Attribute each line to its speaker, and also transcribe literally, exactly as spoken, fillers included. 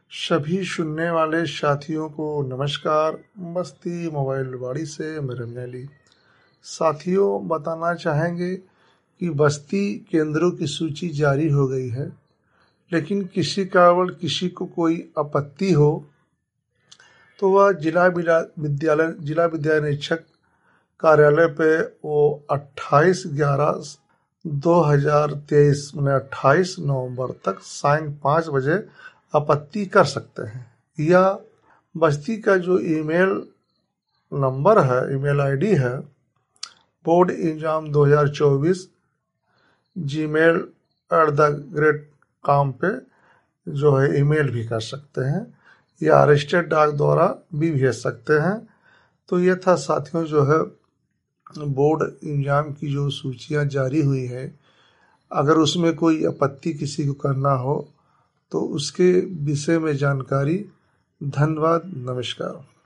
Speaker 1: सभी सुनने वाले साथियों को नमस्कार। मस्ती मोबाइल वाड़ी से मैं रंजैली। साथियों, बताना चाहेंगे कि बस्ती केंद्रों की सूची जारी हो गई है, लेकिन किसी कारणवश किसी को कोई आपत्ति हो तो वह जिला विला- विद्यालय जिला विद्यालय निरीक्षक कार्यालय पे वो अट्ठाईस ग्यारह दो हजार तेईस मैंने अट्ठाईस नवंबर तक सायं पाँच बजे आपत्ति कर सकते हैं। या बस्ती का जो ईमेल नंबर है, ईमेल आईडी है, बोर्ड एग्जाम दो हजार चौबीस gmail at the rate com पे जो है ईमेल भी कर सकते हैं, या रजिस्टर्ड डाक द्वारा भी भेज सकते हैं। तो ये था साथियों, जो है बोर्ड एग्जाम की जो सूचियां जारी हुई है, अगर उसमें कोई आपत्ति किसी को करना हो तो उसके विषय में जानकारी। धन्यवाद, नमस्कार।